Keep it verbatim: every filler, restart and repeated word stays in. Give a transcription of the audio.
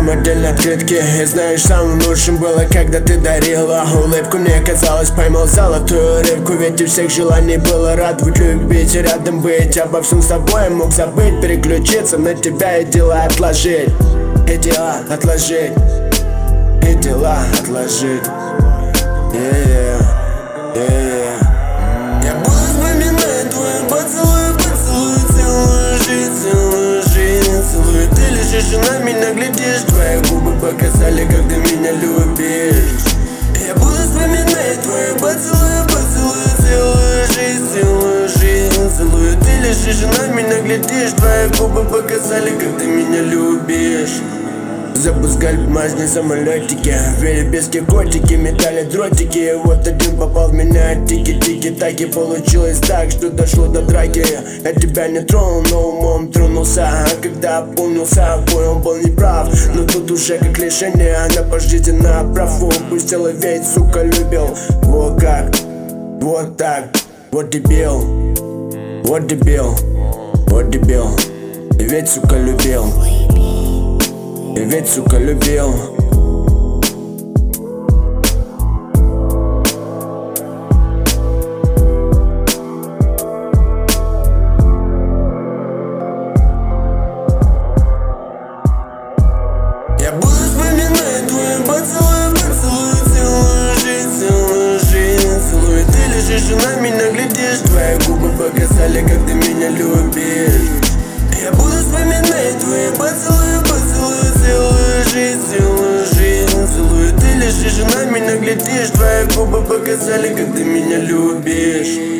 нам отдельно открытки. И знаешь, самым лучшим было, когда ты дарила улыбку. Мне казалось, поймал золотую рыбку. Ведь у всех желаний было радовать, любить и рядом быть. Обо всем с тобой мог забыть, переключиться на тебя и дела отложить. И дела отложить. И дела отложить. Yeah, yeah. Я буду вспоминать твой поцелуй, поцелуй, целую жизнь, целую жизнь, целую. Ты лежишь и на меня глядишь, твои губы показали, как ты меня любишь. Я буду вспоминать твой поцелуй, поцелуй, целую жизнь, целую жизнь, целую. Ты лежишь и на меня глядишь, твои губы показали, как ты меня любишь. Запускали бумажные самолетики, велебески, котики, метали дротики. И вот один попал в меня, тики-тики, так и получилось так, что дошло до драки. Я тебя не тронул, но умом тронулся. А когда опомнился, понял, был неправ. Но тут уже как лишение, она пожизненно праву упустила, ведь, сука, любил. Вот как, вот так, вот дебил, вот дебил, вот дебил. И ведь, сука, любил. И ведь, сука, любил. Я буду вспоминать твой поцелуй, поцелуй, целую жизнь, целую жизнь, целую. Ты лежишь и на меня глядишь, твои губы показали, как ты меня любишь. Я буду вспоминать твои поцелуи, поцелуи, целую жизнь, целую жизнь, целую. Ты лежишь и на меня глядишь, твои губы показали, как ты меня любишь.